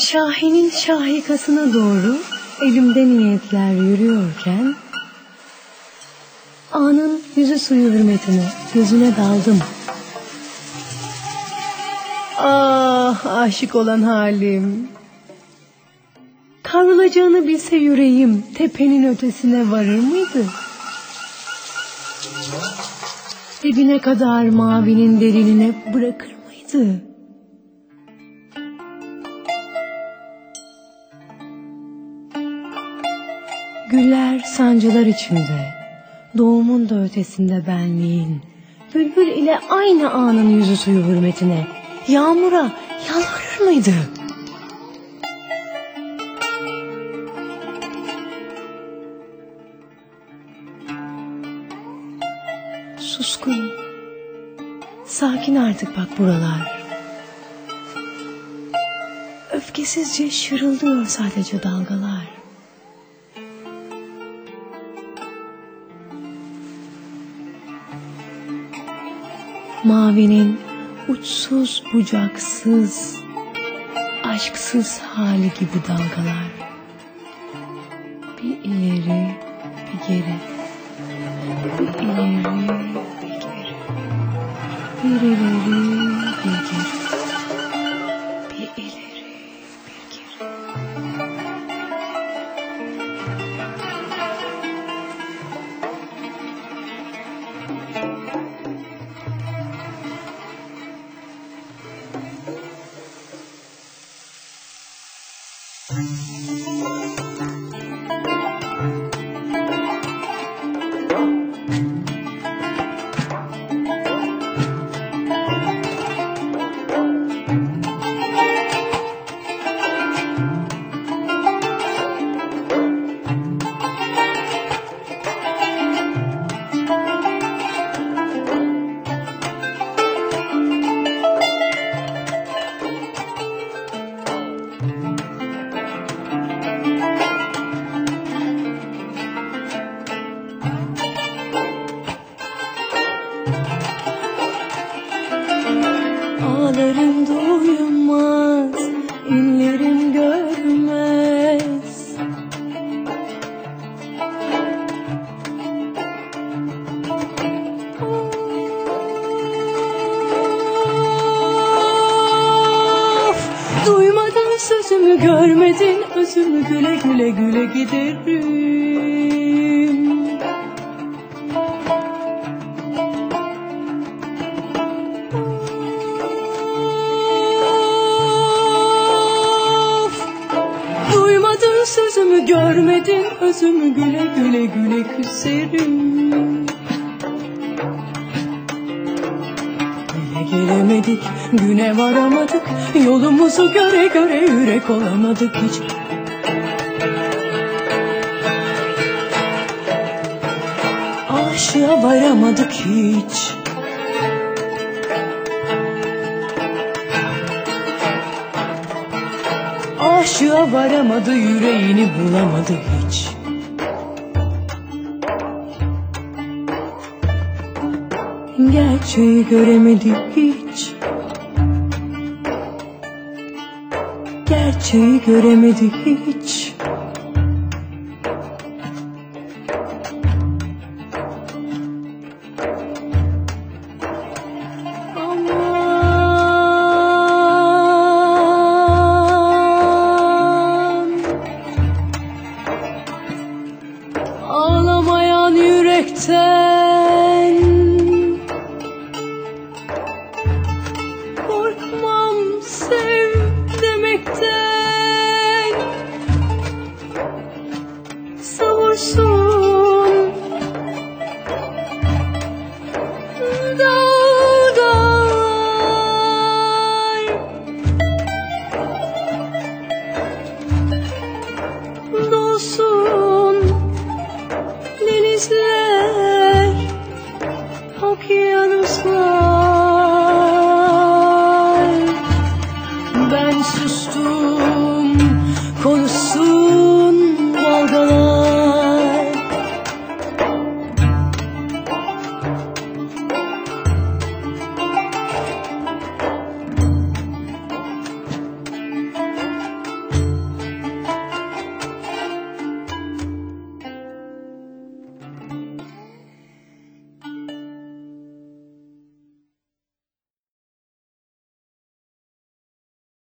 Şahin'in şahikasına doğru elimde niyetler yürüyorken anın yüzü suyu hürmetine gözüne daldım. Ah, aşık olan halim. Kavrulacağını bilse yüreğim tepenin ötesine varır mıydı? Dibine kadar mavinin derinine bırakır mıydı? Güller sancılar içinde, doğumun da ötesinde benliğin, bülbül ile aynı anın yüzü suyu hürmetine, yağmura yalvarır mıydı? Suskun, sakin artık bak buralar. Öfkesizce şırıldıyor sadece dalgalar. Mavinin uçsuz bucaksız, aşksız hali gibi dalgalar. Bir ileri, bir geri. Bir ileri, bir geri. Bir ileri, bir geri. Bir ileri, bir geri. Ağlarım duyulmaz, inlerim görmez. Of, duymadın sözümü, görmedin özümü, güle güle güle giderim. Sözümü görmedin, özümü, güle güle güle küserim. Güne gelemedik, güne varamadık, yolumuzu göre göre yürek olamadık hiç. Aşığa varamadık hiç. Aşığa varamadı, yüreğini bulamadı hiç. Gerçeği göremedi hiç. Gerçeği göremedi hiç.